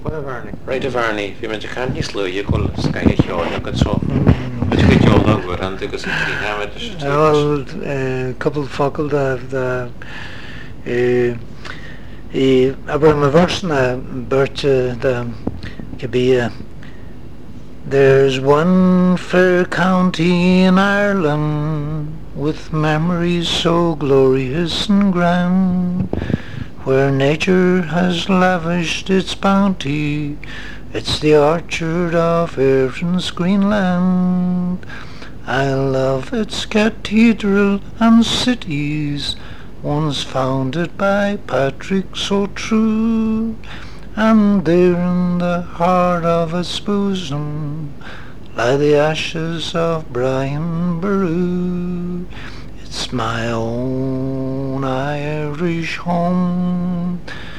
Right of Arnie, if you meant to can't you slow you call sky a good so. But you get your log with and because it's hammered. Well, couple focal the aber my verse na birch the could be there's one fair county in Ireland with memories so glorious and grand, where nature has lavished its bounty. It's the orchard of Erin's green land. I love its cathedral and cities, once founded by Patrick so true, and there in the heart of its bosom lie the ashes of Brian Boru. It's my own Irish home,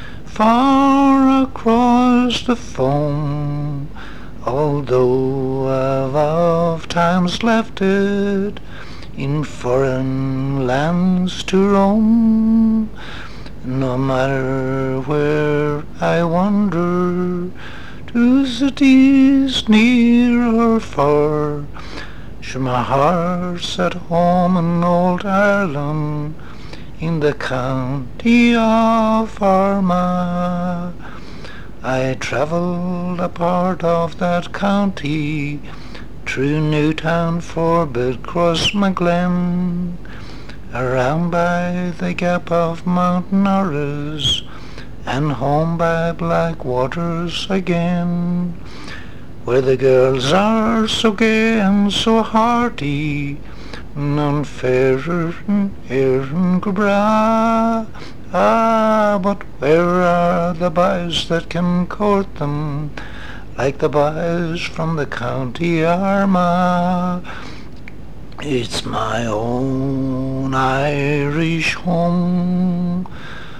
far across the foam, although I've oft times left it in foreign lands to roam. No matter where I wander, to cities near or far, sure my heart's at home in old Ireland, in the county of Armagh. I travelled a part of that county, through Newtown, Forbid, Crossmaglen, around by the gap of Mount Norris, and home by Blackwaters again, where the girls are so gay and so hearty, none fairer than Erin Gabra. Ah, but where are the boys that can court them, like the boys from the county Armagh? It's my own Irish home,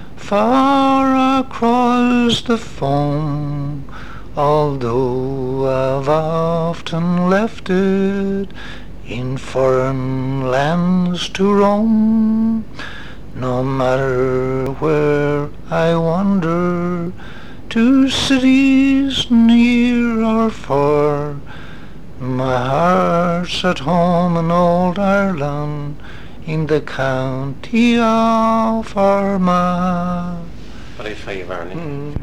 far across the foam, although I've often left it in foreign lands to roam. No matter where I wander, to cities near or far, my heart's at home in old Ireland, in the county of Armagh. What I say, Arnie?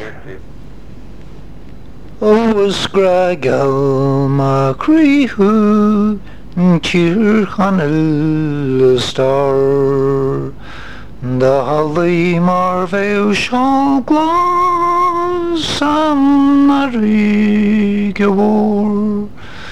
Oh, Scraggle Macreehu, Cheer Hanil Star, the Holly Marvell shall gloss and Marigawar.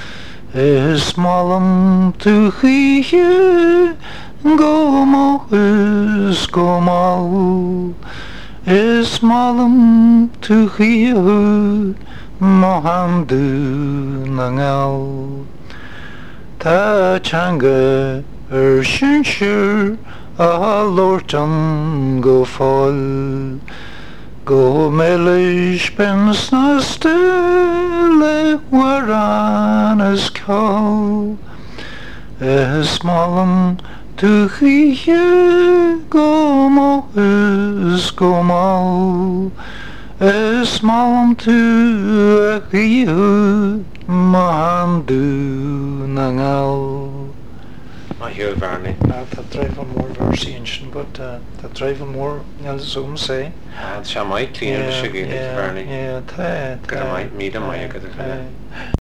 Smallam to hear go mo is go mo, smallam to hear mohandu nangal. Ta changa shinshir a lortan go fall, go melish ben stille waran as call. Smallam to hear go mo is go mo, smallam to hear mohandu nangal. I hear Arnie. That drive on more version, but that drive on more, some say. It's a might clean the sugar, Arnie. Yeah, Got a might meet a might.